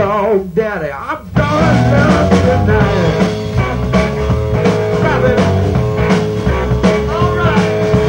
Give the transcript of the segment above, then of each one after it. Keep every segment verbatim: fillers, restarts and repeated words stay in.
dog daddy. I'm gonna love you tonight. Stop it. All right.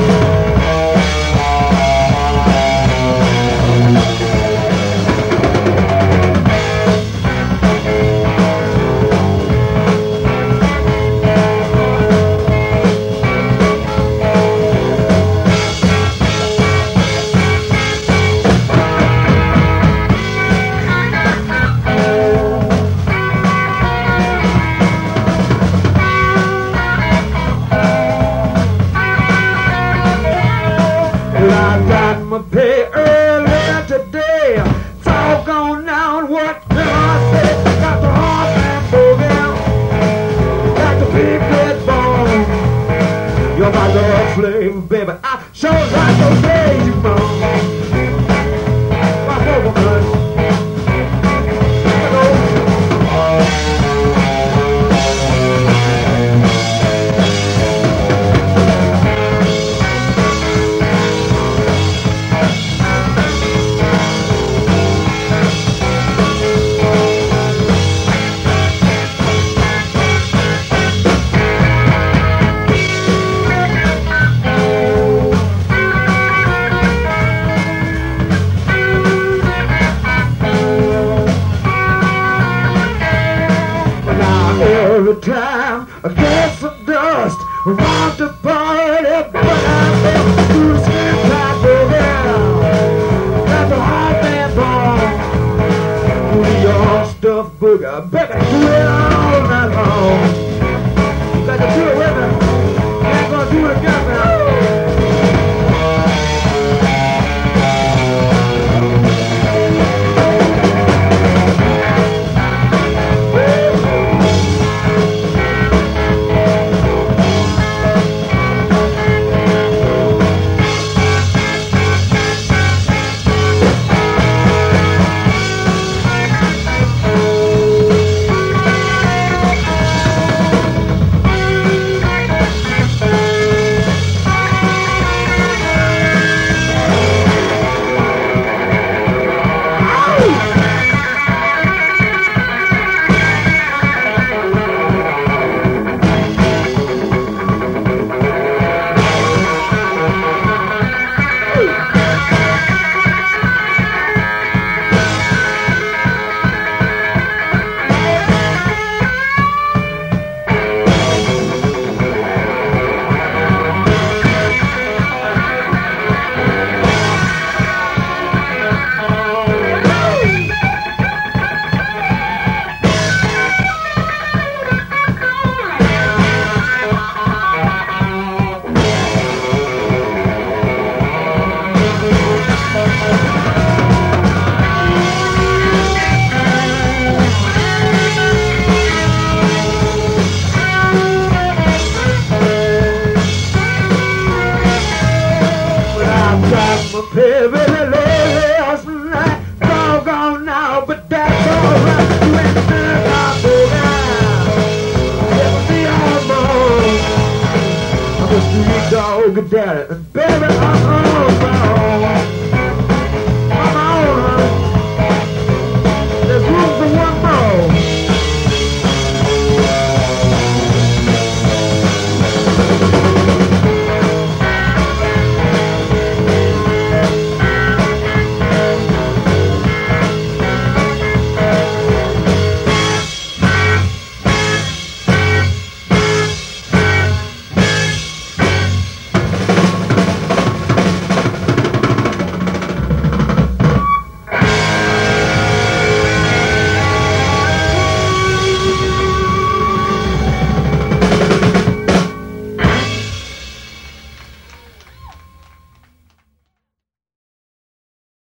I got my pay earlier today. Talk on down, what can I say? Got the heart and boogie, got the big red bone. You're my love slave, baby. I sure like those days you moan. Rock over, man. Every time I get some dust, I want to party, but I'm never through the skin tight boogie. Got the heart man born, do your stuff boogie, baby, do it all night long. You got to do it with me, you ain't gonna do it again now. Hey, baby, last night, doggone now, but that's alright. You ain't the man I boogie. Never be alone. I'm a street dog daddy, and baby,